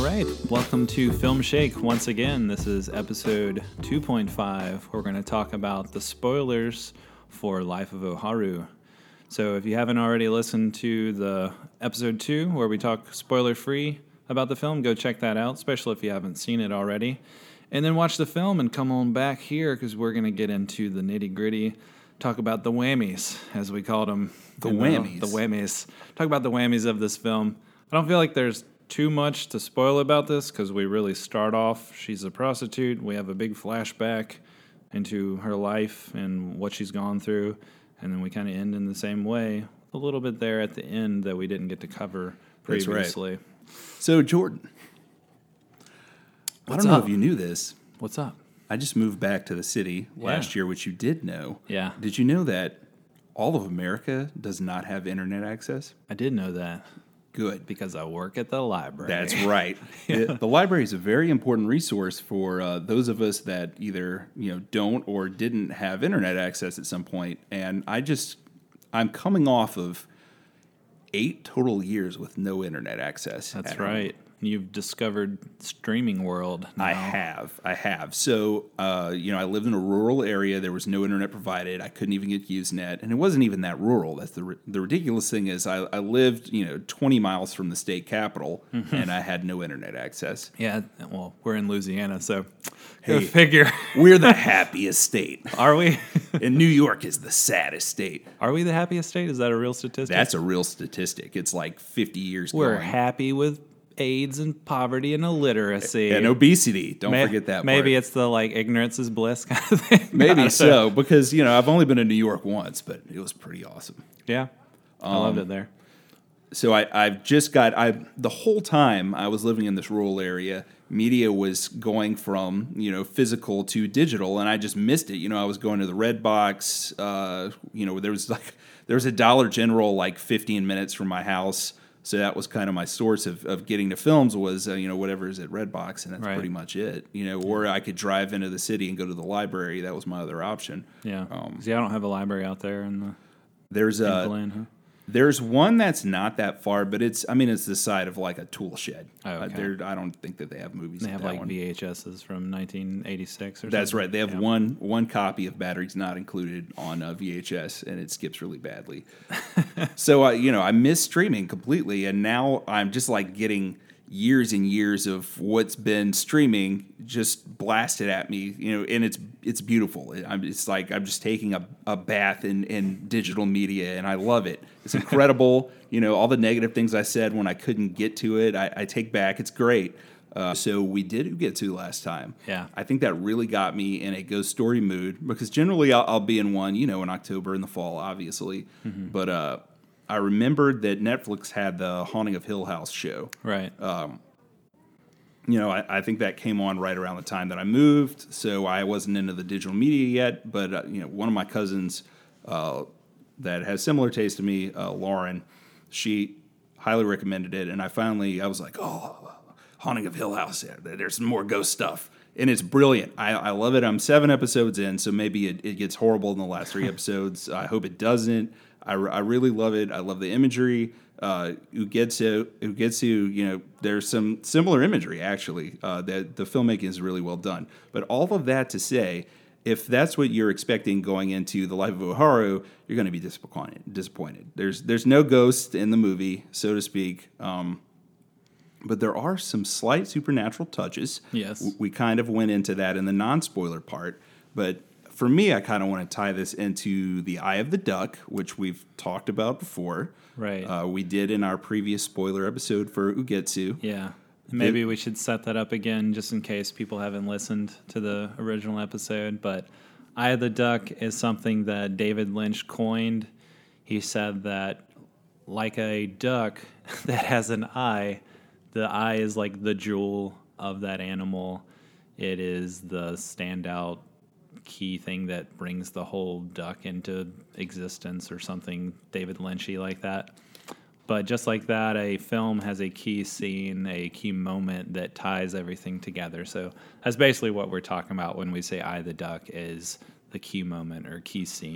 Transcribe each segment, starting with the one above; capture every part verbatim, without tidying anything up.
right, welcome to Film Shake once again. This is episode two point five. We're going to talk about the spoilers for Life of Oharu. So if you haven't already listened to the episode two where we talk spoiler-free about the film, go check that out, especially if you haven't seen it already. And then watch the film and come on back here because we're going to get into the nitty-gritty, talk about the whammies, as we called them. The whammies. The, the whammies. Talk about the whammies of this film. I don't feel like there's too much to spoil about this because we really start off, she's a prostitute. We have a big flashback into her life and what she's gone through. And then we kind of end in the same way, a little bit there at the end that we didn't get to cover previously. That's right. So, Jordan, What's I don't know up? if you knew this. What's up? I just moved back to the city last Yeah. year, which you did know. Yeah. Did you know that all of America does not have internet access? I did know that Good. because I work at the library. That's right. the, the library is a very important resource for uh, those of us that either you know don't or didn't have internet access at some point. And I just, I'm coming off of eight total years with no internet access. That's at home. right. You've discovered streaming world now. I have. I have. So, uh, you know, I lived in a rural area. There was no internet provided. I couldn't even get Usenet. And it wasn't even that rural. That's the ri- the ridiculous thing is I, I lived, you know, twenty miles from the state capital, and I had no internet access. Yeah, well, we're in Louisiana, so Hey. go figure. We're the happiest state. Are we? And New York is the saddest state. Are we the happiest state? Is that a real statistic? That's a real statistic. It's like fifty years We're going. happy with AIDS and poverty and illiteracy. And obesity. Don't May- forget that part. Maybe it's the like ignorance is bliss kind of thing. I Maybe don't know. so, because, you know, I've only been to New York once, but it was pretty awesome. Yeah, I loved it there. So I, I've just got I the whole time I was living in this rural area, media was going from you know physical to digital, and I just missed it. You know, I was going to the Red Box. Uh, you know, there was like there was a Dollar General like fifteen minutes from my house, so that was kind of my source of, of getting to films was uh, you know whatever is at Red Box, and that's Right. pretty much it. You know, or I could drive into the city and go to the library. That was my other option. Yeah. Um, See, I don't have a library out there in the There's in a Glen, huh? There's one that's not that far, but it's, I mean, it's the side of like a tool shed. Oh, Uh, okay. they're- I don't think that they have movies They at have that like one. V H S's from nineteen eighty-six or something. That's right. They have Yeah. one one copy of Batteries Not Included on uh, V H S, and it skips really badly. So, uh, you know, I miss streaming completely, and now I'm just like getting years and years of what's been streaming just blasted at me, you know, and it's it's beautiful. It, I'm, it's like I'm just taking a, a bath in, in digital media, and I love it. It's incredible. You know, all the negative things I said when I couldn't get to it, I, I take back. It's great. Uh, so we did Ugetsu last time. Yeah. I think that really got me in a ghost story mood because generally I'll, I'll be in one, you know, in October in the fall, obviously. Mm-hmm. But uh, I remembered that Netflix had the Haunting of Hill House show. Right. You know, I, I think that came on right around the time that I moved, so I wasn't into the digital media yet. But uh, you know, one of my cousins uh, that has similar taste to me, uh, Lauren, she highly recommended it, and I finally I was like, oh, Haunting of Hill House, yeah, there's some more ghost stuff, and it's brilliant. I, I love it. I'm seven episodes in, so maybe it, it gets horrible in the last three episodes. I hope it doesn't. I, I really love it. I love the imagery. Uh, Ugetsu, Ugetsu, you know, there's some similar imagery, actually. Uh, that the filmmaking is really well done. But all of that to say, if that's what you're expecting going into The Life of Oharu, you're going to be disappointed. Disappointed. There's there's no ghost in the movie, so to speak. Um, but there are some slight supernatural touches. Yes. W- We kind of went into that in the non-spoiler part. But for me, I kind of want to tie this into The Eye of the Duck, which we've talked about before. Right. Uh, we did in our previous spoiler episode for Ugetsu. Yeah. Maybe we should set that up again just in case people haven't listened to the original episode. But Eye of the Duck is something that David Lynch coined. He said that like a duck that has an eye, the eye is like the jewel of that animal. It is the standout key thing that brings the whole duck into existence or something David Lynchy like that. But just like that, a film has a key scene, a key moment that ties everything together. So that's basically what we're talking about when we say Eye of the Duck is the key moment or key scene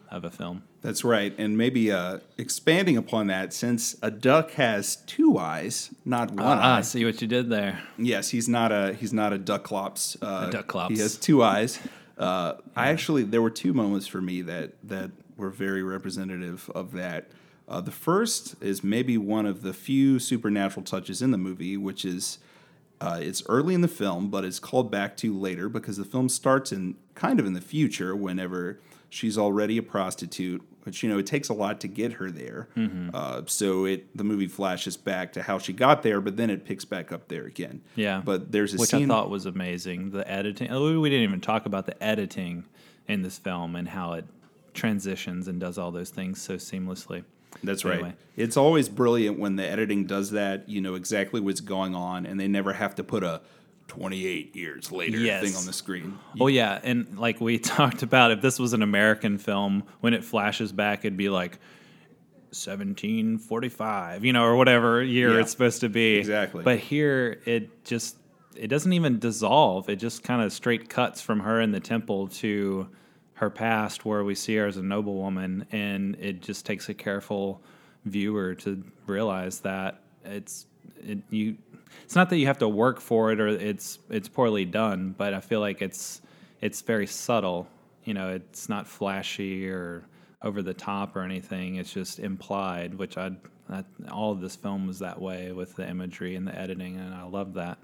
of a film. That's right. And maybe uh, expanding upon that, since a duck has two eyes, not one Ah, eye. see what you did there. Yes, he's not a he's not a ducklops. Uh, A ducklops. He has two eyes. Uh, I actually there were two moments for me that that were very representative of that. Uh, the first is maybe one of the few supernatural touches in the movie, which is uh, it's early in the film, but it's called back to later because the film starts in kind of in the future whenever she's already a prostitute, which, you know, it takes a lot to get her there. Mm-hmm. Uh, so it the movie flashes back to how she got there, but then it picks back up there again. Yeah. But there's a Which scene... I thought was amazing. The editing. oh, We didn't even talk about the editing in this film and how it transitions and does all those things so seamlessly. That's Anyway. right. It's always brilliant when the editing does that. You know exactly what's going on, and they never have to put a twenty-eight years later Yes. thing on the screen. Oh, yeah. And like we talked about, if this was an American film, when it flashes back, it'd be like seventeen forty-five, you know, or whatever year Yeah. it's supposed to be. Exactly. But here, it just, it doesn't even dissolve. It just kind of straight cuts from her in the temple to her past, where we see her as a noblewoman, and it just takes a careful viewer to realize that it's it, you. It's not that you have to work for it or it's it's poorly done, but I feel like it's it's very subtle. You know, it's not flashy or over the top or anything. It's just implied, which I that, all of this film was that way with the imagery and the editing, and I love that.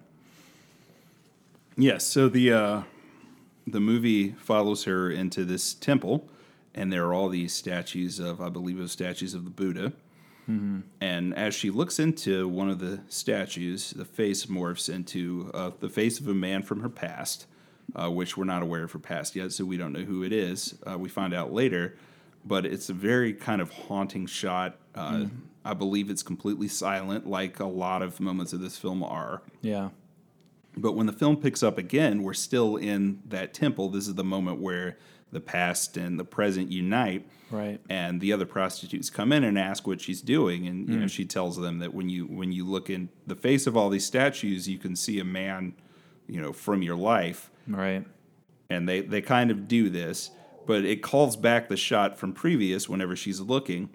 Yes, so the uh, the movie follows her into this temple, and there are all these statues of, I believe it was statues of the Buddha. Mm-hmm. And as she looks into one of the statues, the face morphs into uh, the face of a man from her past, uh, which we're not aware of her past yet, so we don't know who it is. Uh, we find out later, but it's a very kind of haunting shot. Uh, mm-hmm. I believe it's completely silent, like a lot of moments of this film are. Yeah. But when the film picks up again, we're still in that temple. This is the moment where the past and the present unite. Right. And the other prostitutes come in and ask what she's doing. And you Mm. know, she tells them that when you when you look in the face of all these statues, you can see a man, you know, from your life. Right. And they, they kind of do this. But it calls back the shot from previous whenever she's looking.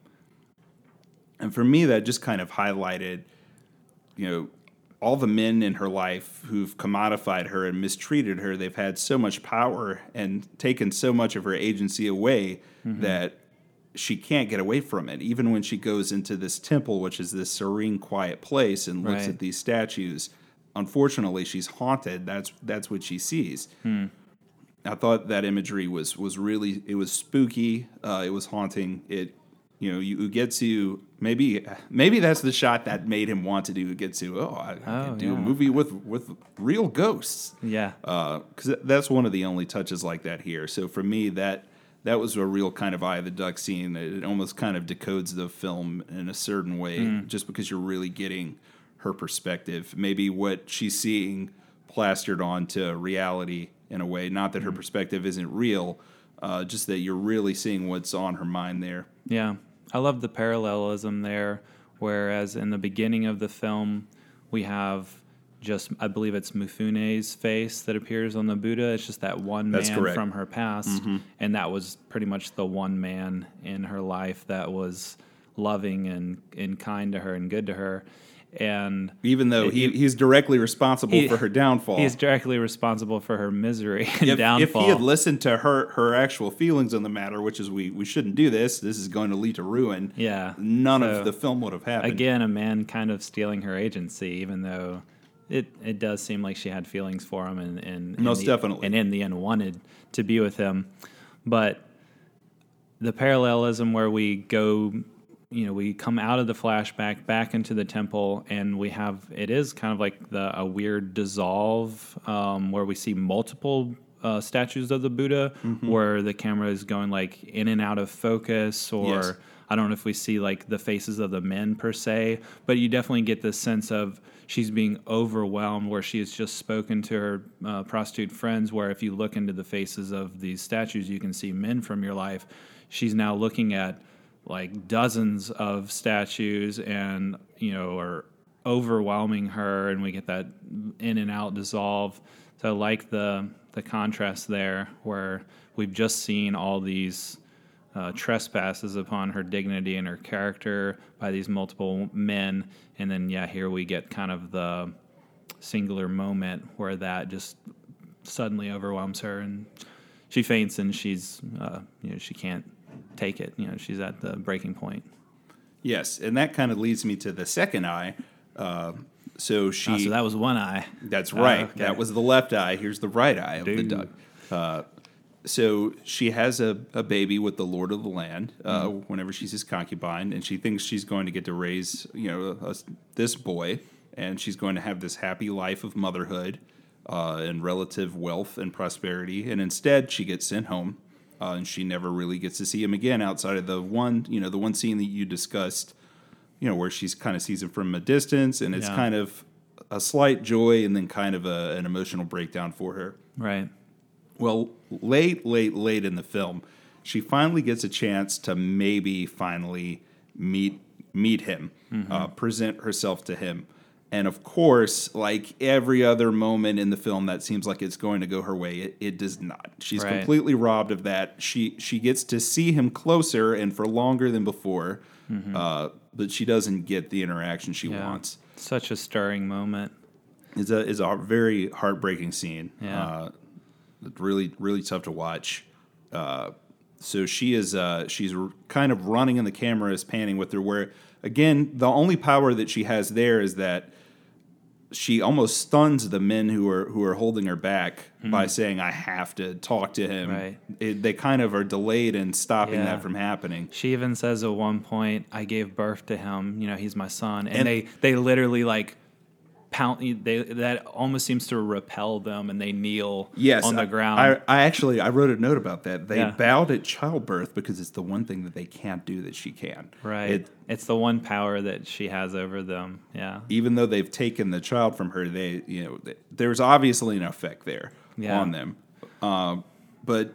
And for me, that just kind of highlighted, you know, all the men in her life who've commodified her and mistreated her. They've had so much power and taken so much of her agency away mm-hmm. that she can't get away from it. Even when she goes into this temple, which is this serene, quiet place, and looks right. at these statues, unfortunately, she's haunted. That's that's what she sees. Hmm. I thought that imagery was was really, it was spooky. Uh, it was haunting. It, you know, you Ugetsu, maybe maybe that's the shot that made him want to do Ugetsu. Oh, I, I Oh, can do yeah. a movie with with real ghosts. Yeah. Because uh, that's one of the only touches like that here. So for me, that that was a real kind of Eye of the Duck scene. It almost kind of decodes the film in a certain way, Mm. just because you're really getting her perspective. Maybe what she's seeing plastered onto reality in a way. Not that her perspective isn't real, uh, just that you're really seeing what's on her mind there. Yeah. I love the parallelism there, whereas in the beginning of the film, we have just, I believe it's Mifune's face that appears on the Buddha. It's just that one That's man correct. from her past, Mm-hmm. and that was pretty much the one man in her life that was loving and, and kind to her and good to her. And Even though he, He- he's directly responsible he- for her downfall. he's directly responsible for her misery and if, downfall. if he had listened to her her actual feelings on the matter, which is we, we shouldn't do this, this is going to lead to ruin, yeah. none So, of the film would have happened. Again, a man kind of stealing her agency, even though it, it does seem like she had feelings for him and, and Most in the, definitely. and in the end wanted to be with him. But the parallelism where we go, you know, we come out of the flashback back into the temple, and we have, it is kind of like the a weird dissolve um, where we see multiple uh, statues of the Buddha, Mm-hmm. where the camera is going like in and out of focus, or Yes. I don't know if we see like the faces of the men per se, but you definitely get this sense of she's being overwhelmed, where she has just spoken to her uh, prostitute friends, where if you look into the faces of these statues, you can see men from your life. She's now looking at like dozens of statues and, you know, are overwhelming her, and we get that in and out dissolve. So I like the, the contrast there, where we've just seen all these uh, trespasses upon her dignity and her character by these multiple men. And then, yeah, here we get kind of the singular moment where that just suddenly overwhelms her and she faints and she's, uh, you know, she can't take it. You know, she's at the breaking point. Yes, and that kind of leads me to the second eye. Uh, so she. Oh, so that was one eye. That's right. Oh, okay. That was the left eye. Here's the right eye of Dude. the duck. Uh, so she has a, a baby with the Lord of the Land uh, Mm-hmm. whenever she's his concubine, and she thinks she's going to get to raise, you know, a, this boy, and she's going to have this happy life of motherhood uh, and relative wealth and prosperity. And instead, she gets sent home, uh, and she never really gets to see him again outside of the one, you know, the one scene that you discussed, you know, where she's kind of sees him from a distance, and it's Yeah. kind of a slight joy and then kind of a, an emotional breakdown for her. Right. Well, late, late, late in the film, she finally gets a chance to maybe finally meet meet him, Mm-hmm. uh, present herself to him. And of course, like every other moment in the film that seems like it's going to go her way, it, it does not. She's Right. completely robbed of that. She she gets to see him closer and for longer than before, uh, but she doesn't get the interaction she Mm-hmm. Yeah. wants. Such a stirring moment. It's a it's a very heartbreaking scene. Yeah. Uh, really really tough to watch. Uh, so she is uh, she's r- kind of running and the camera is panning with her. Where again, the only power that she has there is that she almost stuns the men who are who are holding her back by saying, "I have to talk to him." Right. It, they kind of are delayed in stopping Yeah. that from happening. She even says at one point, "I gave birth to him. You know, he's my son." And, And- they they literally like pound. They that almost seems to repel them, and they kneel Yes, on the I- ground. I, I actually I wrote a note about that. They Yeah. bowed at childbirth because it's the one thing that they can't do that she can. right. It, it's the one power that she has over them. Yeah. even though they've taken the child from her, they you know th- there's obviously an effect there Yeah. on them. Um, but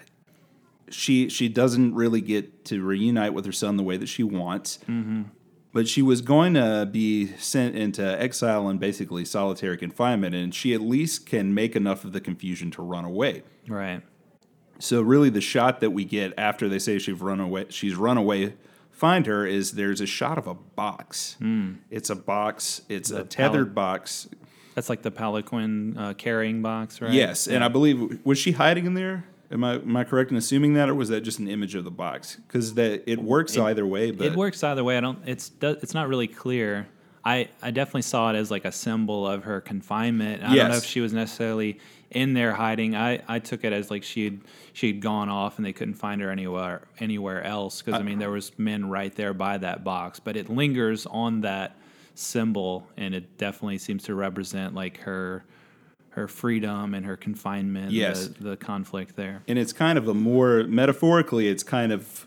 she she doesn't really get to reunite with her son the way that she wants. Mm-hmm. But she was going to be sent into exile and basically solitary confinement, and she at least can make enough of the confusion to run away. Right. So really, the shot that we get after they say she's run away, she's run away, find her is there's a shot of a box. It's a box. It's The a tethered pallet- box. That's like the Palanquin uh, carrying box, right? Yes, and Yeah. I believe was she hiding in there? Am I am I correct in assuming that, or was that just an image of the box? Because that it works It- either way. But It works either way. I don't. It's do- it's not really clear. I, I definitely saw it as like a symbol of her confinement. I don't know Yes. if she was necessarily in there hiding. I, I took it as like she'd she'd gone off and they couldn't find her anywhere anywhere else because I mean there was men right there by that box, but it lingers on that symbol and it definitely seems to represent like her her freedom and her confinement. Yes. the, the conflict there. and it's kind of a more metaphorically, it's kind of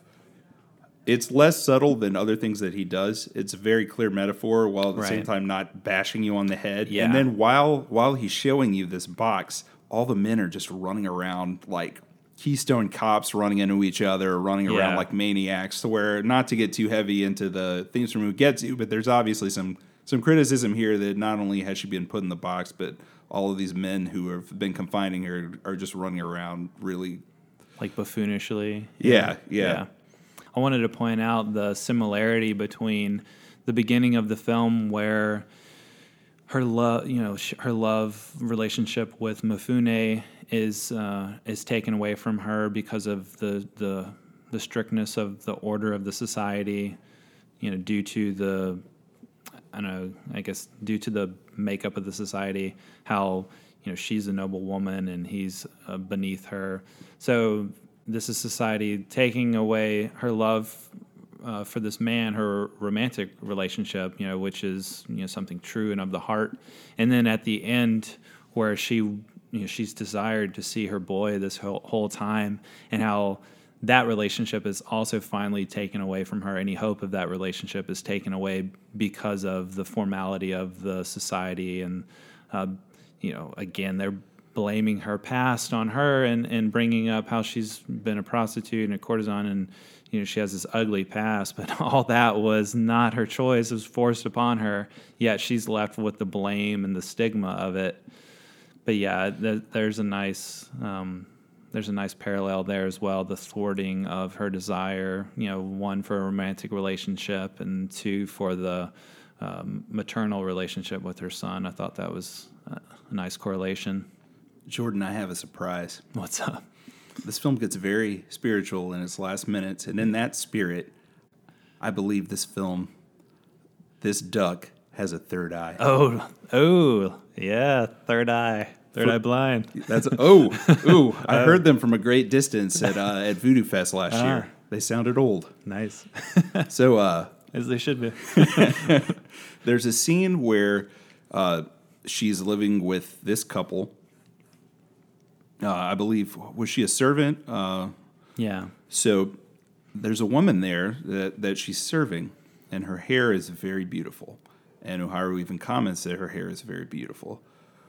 it's less subtle than other things that he does. It's a very clear metaphor while at the same Right. time not bashing you on the head. Yeah. And then while while he's showing you this box, all the men are just running around like Keystone cops running into each other, running around Yeah. like maniacs. To where, not to get too heavy into the themes from who gets you, but there's obviously some some criticism here that not only has she been put in the box, but all of these men who have been confining her are just running around really. Like buffoonishly. Yeah, yeah. I wanted to point out the similarity between the beginning of the film where her love, you know, sh- her love relationship with Mifune is uh, is taken away from her because of the the the strictness of the order of the society, you know, due to the I don't know, I guess due to the makeup of the society, how you know she's a noble woman and he's uh, beneath her. So this is society taking away her love uh, for this man, her romantic relationship, you know, which is you know something true and of the heart. And then at the end, where she, you know, she's desired to see her boy this whole, whole time, and how that relationship is also finally taken away from her. Any hope of that relationship is taken away because of the formality of the society. And, uh, you know, again, they're blaming her past on her and, and bringing up how she's been a prostitute and a courtesan and, you know, she has this ugly past. But all that was not her choice. It was forced upon her. Yet she's left with the blame and the stigma of it. But yeah, th- there's a nice... Um, there's a nice parallel there as well. The thwarting of her desire, you know, one for a romantic relationship and two for the um, maternal relationship with her son. I thought that was a nice correlation. Jordan, I have a surprise. What's up? This film gets very spiritual in its last minutes, and in that spirit, I believe this film, this duck, has a third eye. Oh, oh, yeah, third eye, third For, eye blind. That's oh, ooh! I heard them from a great distance at uh, at Voodoo Fest last Ah. year. They sounded old. Nice, So, uh, as they should be. there's a scene where uh, she's living with this couple. Uh, I believe, was she a servant? Uh, Yeah, so there's a woman there that, that she's serving, and her hair is very beautiful. And Oharu even comments that her hair is very beautiful.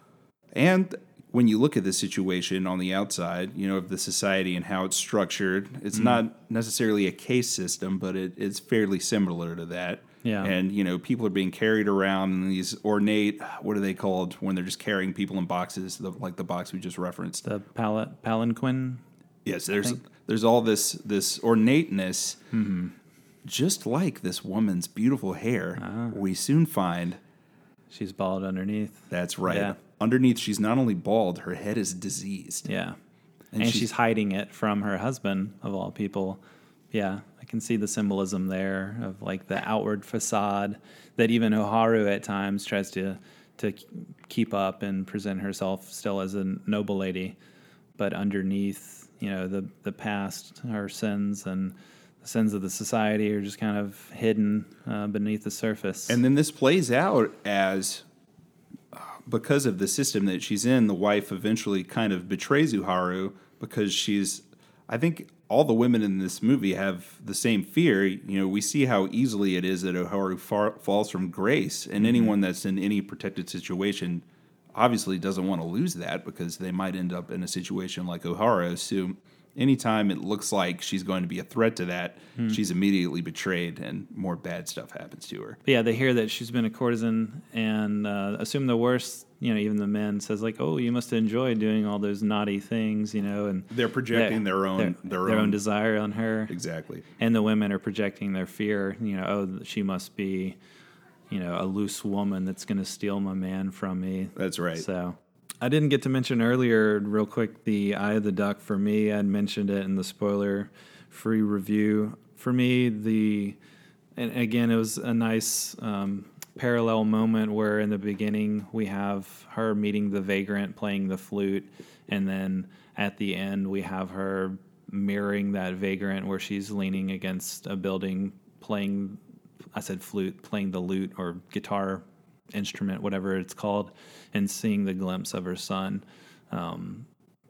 And when you look at the situation on the outside, you know, of the society and how it's structured, it's mm. not necessarily a case system, but it, it's fairly similar to that. Yeah. And, you know, people are being carried around in these ornate, what are they called when they're just carrying people in boxes, the, like the box we just referenced? The pal- palanquin? Yes, there's there's all this this ornateness, mm-hmm. just like this woman's beautiful hair. Ah. We soon find she's bald underneath. That's right. Yeah. Underneath, she's not only bald, her head is diseased. Yeah, and, and she's, she's hiding it from her husband, of all people. Yeah, I can see the symbolism there of like the outward facade that even Oharu at times tries to to keep up and present herself still as a noble lady, but underneath, you know, the the past, her sins and the sins of the society are just kind of hidden uh, beneath the surface. And then this plays out as, uh, because of the system that she's in, the wife eventually kind of betrays Oharu because she's, I think all the women in this movie have the same fear. You know, we see how easily it is that Oharu far, falls from grace, and mm-hmm. anyone that's in any protected situation obviously doesn't want to lose that because they might end up in a situation like Oharu. So anytime it looks like she's going to be a threat to that, hmm. she's immediately betrayed and more bad stuff happens to her. But yeah, they hear that she's been a courtesan and uh, assume the worst. You know, even the men says like, "Oh, you must enjoy doing all those naughty things," you know, and they're projecting their own their, their, their own, own desire on her. Exactly. And the women are projecting their fear. You know, oh, she must be, you know, a loose woman that's going to steal my man from me. That's right. So I didn't get to mention earlier, real quick, the Eye of the Duck. For me, I'd mentioned it in the spoiler-free review. For me, the and again, it was a nice um, parallel moment where in the beginning we have her meeting the vagrant playing the flute, and then at the end we have her mirroring that vagrant where she's leaning against a building playing, I said flute, playing the lute or guitar instrument, whatever it's called, and seeing the glimpse of her son. Um,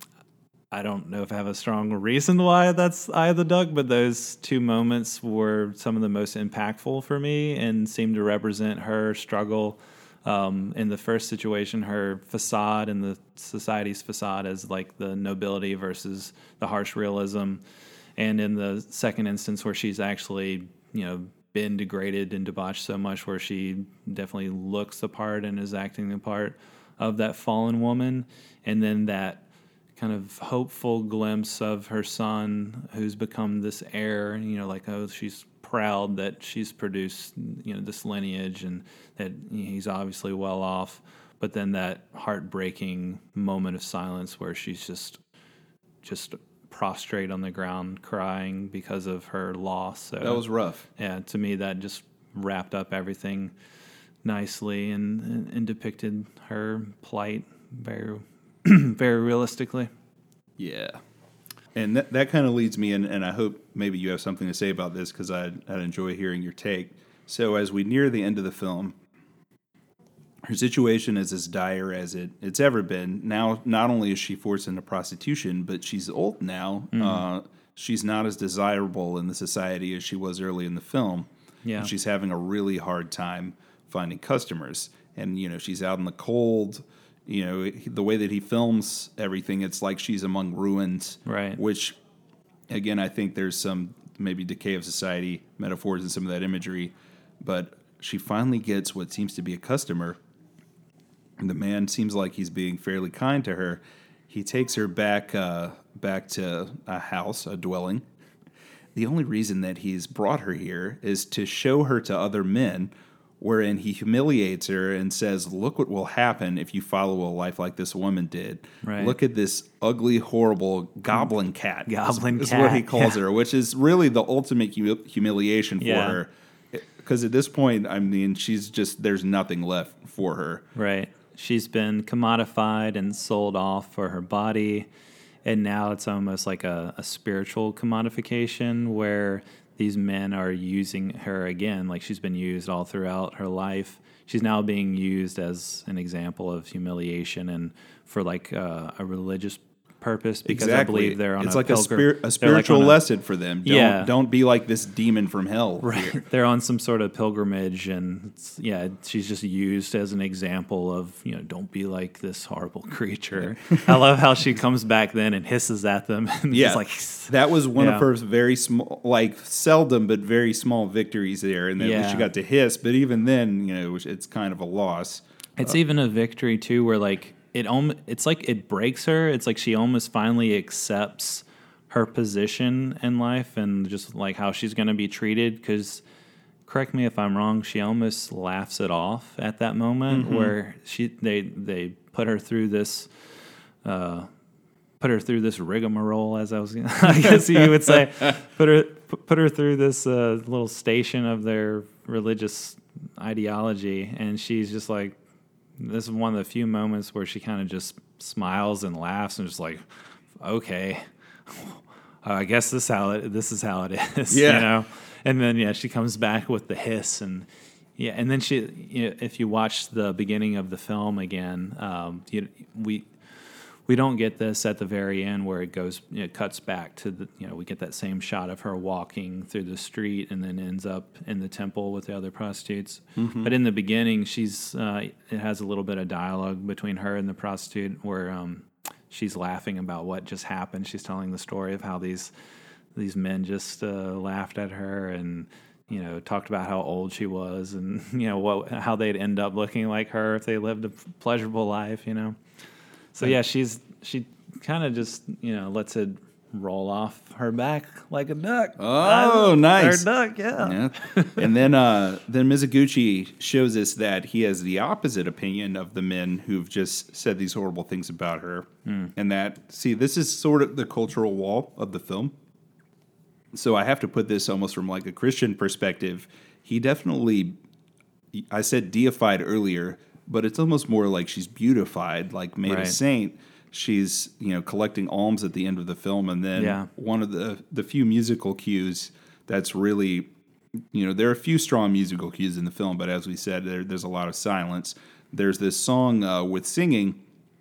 I don't know if I have a strong reason why that's Eye of the Duck, but those two moments were some of the most impactful for me and seemed to represent her struggle. Um, in the first situation, her facade and the society's facade as like the nobility versus the harsh realism. And in the second instance where she's actually, you know, been degraded and debauched so much where she definitely looks the part and is acting the part of that fallen woman. And then that kind of hopeful glimpse of her son who's become this heir, you know, like, oh, she's proud that she's produced, you know, this lineage and that he's obviously well off. But then that heartbreaking moment of silence where she's just, just prostrate on the ground crying because of her loss. So, that was rough. Yeah, to me, that just wrapped up everything nicely and, and, and depicted her plight very very realistically. Yeah. And that, that kind of leads me in, and I hope maybe you have something to say about this because I'd, I'd enjoy hearing your take. So as we near the end of the film, her situation is as dire as it, it's ever been. Now, not only is she forced into prostitution, but she's old now. Mm. Uh, she's not as desirable in the society as she was early in the film. Yeah. And she's having a really hard time finding customers. And, you know, she's out in the cold. You know, the way that he films everything, it's like she's among ruins. Right. Which, again, I think there's some maybe decay of society metaphors in some of that imagery. But she finally gets what seems to be a customer. And the man seems like he's being fairly kind to her. He takes her back uh, back to a house, a dwelling. The only reason that he's brought her here is to show her to other men, wherein he humiliates her and says, look what will happen if you follow a life like this woman did. Right. Look at this ugly, horrible goblin cat. Goblin is, cat. is what he calls yeah. her, which is really the ultimate humi- humiliation for Yeah. her. Because at this point, I mean, she's just, there's nothing left for her. Right. She's been commodified and sold off for her body. And now it's almost like a, a spiritual commodification where these men are using her again, like she's been used all throughout her life. She's now being used as an example of humiliation and for like uh, a religious purpose because exactly. I believe they're on it's a like pilgr- a, spir- a like spiritual on a- lesson for them. Don't, Yeah. don't be like this demon from hell. Right. here. They're on some sort of pilgrimage, and it's, yeah, she's just used as an example of, you know, don't be like this horrible creature. I love how she comes back then and hisses at them. And Yeah, just like, that was one Yeah. of her very small, like seldom but very small victories there, and then Yeah. she got to hiss. But even then, you know, it's kind of a loss. It's even a victory too, where like it almost, it's like it breaks her. It's like she almost finally accepts her position in life and just like how she's going to be treated. Because, correct me if I'm wrong, she almost laughs it off at that moment Mm-hmm. where she they they put her through this. Uh, Put her through this rigmarole, as I was, I guess you would say. Put her, put her through this uh, little station of their religious ideology, and she's just like, this is one of the few moments where she kind of just smiles and laughs and just like, okay, I guess this how it, this is how it is, Yeah. you know. And then yeah, she comes back with the hiss and yeah, and then she, you know, if you watch the beginning of the film again, um, you, we. We don't get this at the very end where it goes, you know, it cuts back to the, you know, we get that same shot of her walking through the street and then ends up in the temple with the other prostitutes. Mm-hmm. But in the beginning, she's, uh, it has a little bit of dialogue between her and the prostitute where um, she's laughing about what just happened. She's telling the story of how these these men just uh, laughed at her and, you know, talked about how old she was and, you know, what how they'd end up looking like her if they lived a pleasurable life, you know. So yeah, she's she kind of just, you know, lets it roll off her back like a duck. Oh, I, nice. Her duck, yeah. Yeah. And then uh, then Mizoguchi shows us that he has the opposite opinion of the men who've just said these horrible things about her. Mm. And that, see, this is sort of the cultural wall of the film. So I have to put this almost from like a Christian perspective. He definitely, I said deified earlier, but it's almost more like she's beautified, like made Right. a saint. She's, you know, collecting alms at the end of the film, and then Yeah. one of the the few musical cues that's really, you know, there are a few strong musical cues in the film, but as we said, there, there's a lot of silence. There's this song uh, with singing,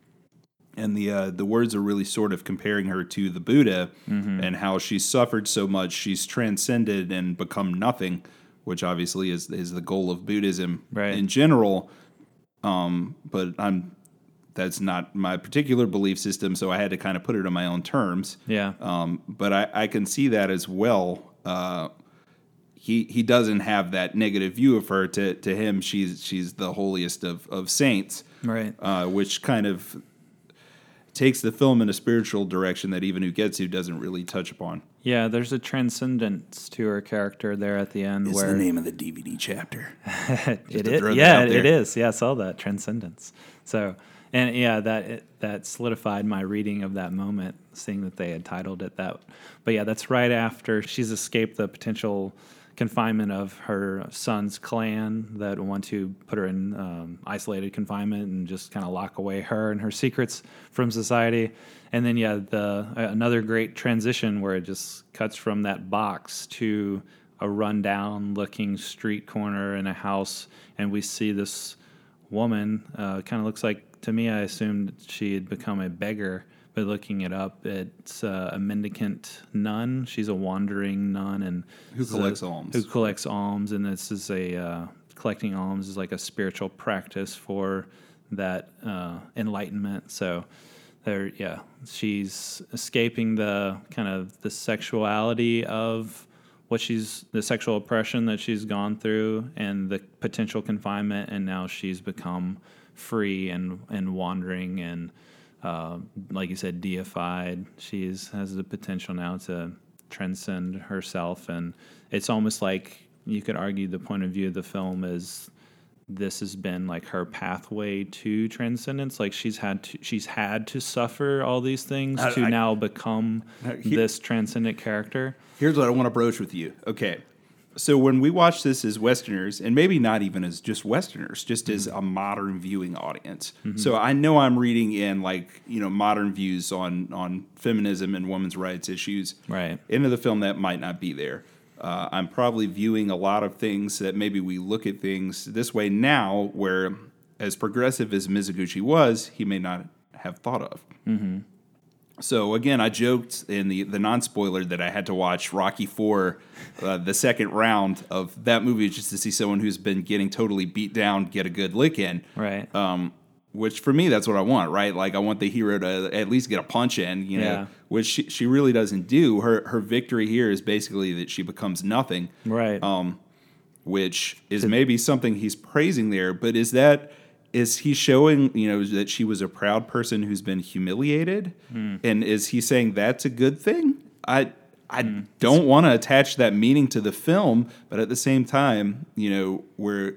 and the uh, the words are really sort of comparing her to the Buddha mm-hmm. and how she's suffered so much, she's transcended and become nothing, which obviously is is the goal of Buddhism Right. in general. Um, but I'm that's not my particular belief system, so I had to kind of put it on my own terms. Yeah. Um, but I, I can see that as well. Uh, he he doesn't have that negative view of her. To to him, she's she's the holiest of, of saints. Right. Uh, which kind of takes the film in a spiritual direction that even Ugetsu doesn't really touch upon. Yeah, there's a transcendence to her character there at the end where name of the D V D chapter. it to is. throw that Yeah, out it there. is. Yeah, I saw that transcendence. So, and yeah, that it, that solidified my reading of that moment, seeing that they had titled it that. But yeah, that's right after she's escaped the potential confinement of her son's clan that want to put her in um, isolated confinement and just kind of lock away her and her secrets from society. And then yeah, the another great transition where it just cuts from that box to a rundown looking street corner in a house, and we see this woman. Uh, kind of looks like, to me, I assumed she had become a beggar, but looking it up, it's uh, a mendicant nun. She's a wandering nun, and Who so- collects alms. Who collects alms, and this is a uh, collecting alms is like a spiritual practice for that uh, enlightenment. So there, yeah, she's escaping the kind of the sexuality of what she's the sexual oppression that she's gone through and the potential confinement, and now she's become free and and wandering and uh, like you said, deified. She's has the potential now to transcend herself, and it's almost like you could argue the point of view of the film is this has been like her pathway to transcendence. Like she's had to, she's had to suffer all these things I, to I, now become I, he, this transcendent character. Here's what I want to broach with you. Okay. So when we watch this as Westerners, and maybe not even as just Westerners, just mm-hmm. as a modern viewing audience. Mm-hmm. So I know I'm reading in like, you know, modern views on, on feminism and women's rights issues. Right. Into the film that might not be there. Uh, I'm probably viewing a lot of things that maybe we look at things this way now, where as progressive as Mizoguchi was, he may not have thought of. Mm-hmm. So again, I joked in the, the non-spoiler that I had to watch Rocky four, uh, the second round of that movie, just to see someone who's been getting totally beat down get a good lick in. Right. Um, which for me, that's what I want, right? Like I want the hero to at least get a punch in, you know, yeah. which she, she really doesn't do. Her her victory here is basically that she becomes nothing. Right. Um, which is maybe something he's praising there, but is that... Is he showing, you know, that she was a proud person who's been humiliated? Mm. And is he saying that's a good thing? I I mm. don't want to attach that meaning to the film, but at the same time, you know, we're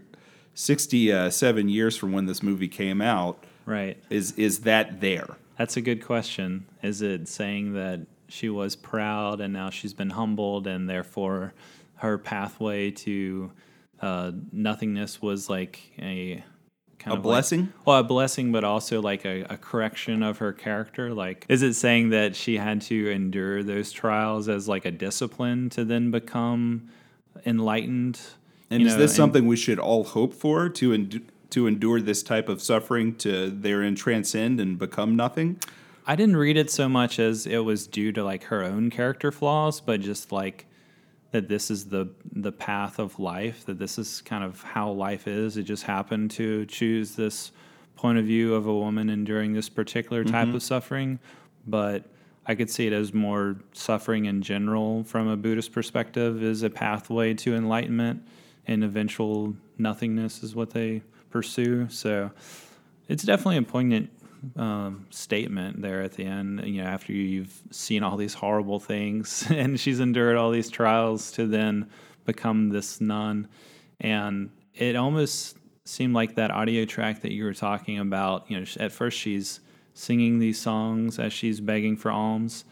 sixty-seven years from when this movie came out. Right. Is is that there? That's a good question. Is it saying that she was proud and now she's been humbled and therefore her pathway to uh, nothingness was like a... Kind a of blessing? Like, well, a blessing, but also like a, a correction of her character. Like, is it saying that she had to endure those trials as like a discipline to then become enlightened? And you is know, this and, something we should all hope for, to en- to endure this type of suffering to therein transcend and become nothing? I didn't read it so much as it was due to like her own character flaws, but just like that this is the the path of life, that this is kind of how life is. It just happened to choose this point of view of a woman enduring this particular type mm-hmm. of suffering. But I could see it as more suffering in general from a Buddhist perspective is a pathway to enlightenment, and eventual nothingness is what they pursue. So it's definitely a poignant Um, statement there at the end, you know, after you've seen all these horrible things and she's endured all these trials to then become this nun. And it almost seemed like that audio track that you were talking about, you know, at first she's singing these songs as she's begging for alms.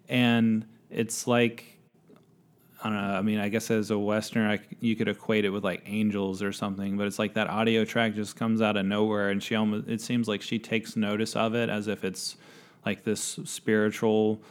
And it's like, I don't know, I mean, I guess as a Westerner, I, you could equate it with like angels or something, but it's like that audio track just comes out of nowhere, and she almost, it seems like she takes notice of it as if it's like this spiritual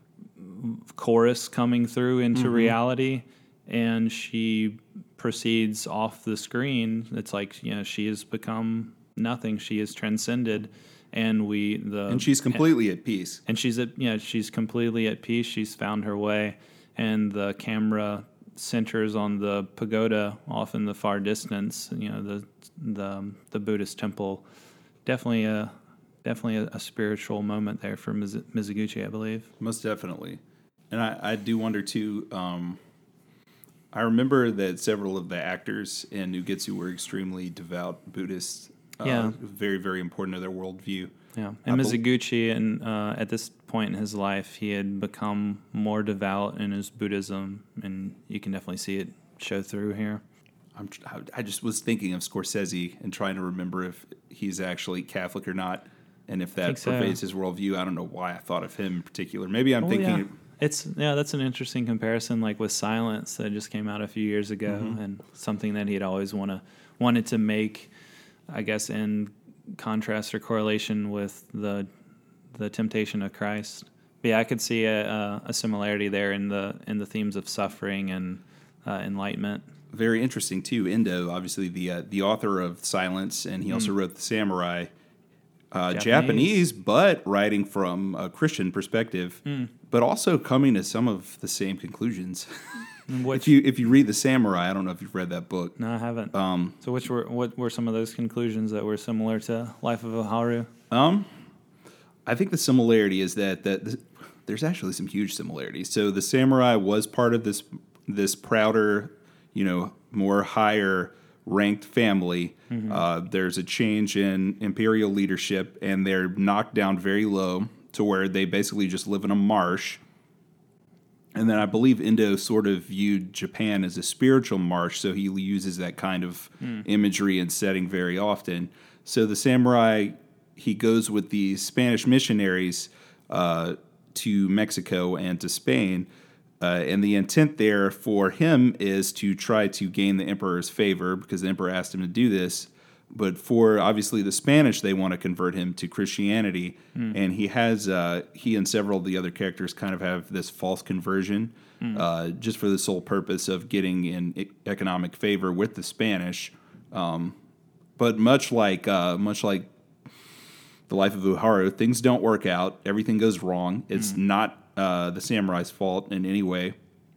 chorus coming through into mm-hmm. reality, and she proceeds off the screen. It's like, you know, she has become nothing. She is transcended. And we, the, and she's completely and, at peace. And she's at, you know, she's completely at peace. She's found her way. And the camera centers on the pagoda off in the far distance. You know, the the the Buddhist temple. Definitely a definitely a, a spiritual moment there for Miz- Mizoguchi, I believe. Most definitely, and I, I do wonder too. Um, I remember that several of the actors in Ugetsu were extremely devout Buddhists. Uh, yeah, very very important to their worldview. Yeah, and Mizoguchi, and uh, at this point in his life, he had become more devout in his Buddhism, and you can definitely see it show through here. I'm, I just was thinking of Scorsese and trying to remember if he's actually Catholic or not, and if that pervades so. his worldview. I don't know why I thought of him in particular. Maybe I'm well, thinking... Yeah. It's yeah, that's an interesting comparison, like with Silence that just came out a few years ago, mm-hmm. and something that he'd always wanna wanted to make, I guess, in contrast or correlation with the the Temptation of Christ. But yeah, I could see a, a, a similarity there in the in the themes of suffering and uh, enlightenment. Very interesting too. Endo, obviously the uh, the author of Silence, and he mm. also wrote The Samurai. Uh, Japanese. Japanese, but writing from a Christian perspective, mm. but also coming to some of the same conclusions. Which, if you if you read The Samurai, I don't know if you've read that book. No, I haven't. Um, so, which were what were some of those conclusions that were similar to Life of a Haru? Um, I think the similarity is that that th- there's actually some huge similarities. So, the samurai was part of this this prouder, you know, more higher ranked family. Mm-hmm. Uh, there's a change in imperial leadership, and they're knocked down very low to where they basically just live in a marsh. And then I believe Endo sort of viewed Japan as a spiritual marsh, so he uses that kind of mm. imagery and setting very often. So the samurai, he goes with these Spanish missionaries uh, to Mexico and to Spain, uh, and the intent there for him is to try to gain the emperor's favor because the emperor asked him to do this. But for obviously the Spanish, they want to convert him to Christianity, mm. and he has uh, he and several of the other characters kind of have this false conversion, mm. uh, just for the sole purpose of getting in e- economic favor with the Spanish. Um, but much like uh, much like the life of Uharu, things don't work out. Everything goes wrong. It's mm. not uh, the samurai's fault in any way.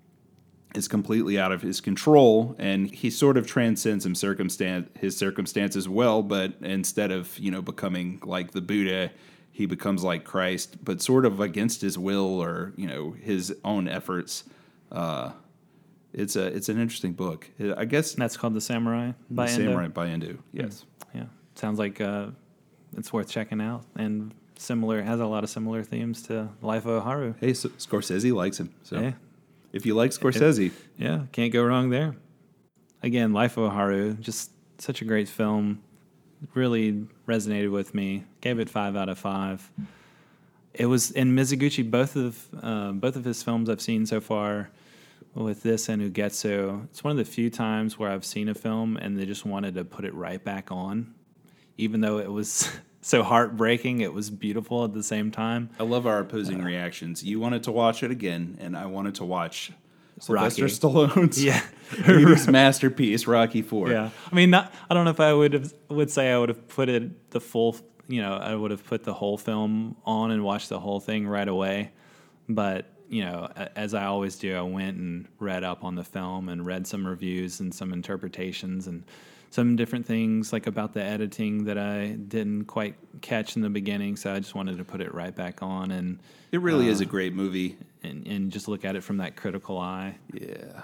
Is completely out of his control, and he sort of transcends his circumstance, his circumstances well, but instead of, you know, becoming like the Buddha, he becomes like Christ, but sort of against his will or, you know, his own efforts. Uh, it's a it's an interesting book. I guess that's called The Samurai by The Endo. Samurai by Endo. Yes. Yeah. Sounds like uh, it's worth checking out, and similar has a lot of similar themes to Life of Uharu. Hey, so Scorsese likes him. So. Hey. If you like Scorsese. It, yeah, can't go wrong there. Again, Life of Uharu, just such a great film. Really resonated with me. Gave it five out of five. It was in Mizoguchi, both of uh, both of his films I've seen so far, with this and Ugetsu. It's one of the few times where I've seen a film and they just wanted to put it right back on. Even though it was so heartbreaking, it was beautiful at the same time. I love our opposing uh, reactions. You wanted to watch it again, and I wanted to watch Sylvester Rocky. Stallone's yeah. his masterpiece, Rocky Four. Yeah, I mean, not, I don't know if I would have would say I would have put it the full. You know, I would have put the whole film on and watched the whole thing right away. But you know, as I always do, I went and read up on the film and read some reviews and some interpretations and some different things like about the editing that I didn't quite catch in the beginning, so I just wanted to put it right back on. And it really uh, is a great movie. And, and just look at it from that critical eye. Yeah.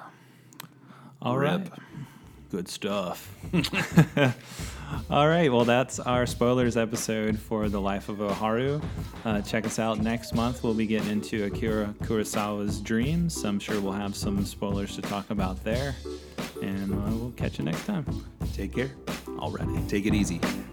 All Rip. right. Good stuff. All right, well, that's our spoilers episode for The Life of Uharu. Uh, check us out next month. We'll be getting into Akira Kurosawa's Dreams. I'm sure we'll have some spoilers to talk about there. And uh, we'll catch you next time. Take care. Alrighty. Take it easy.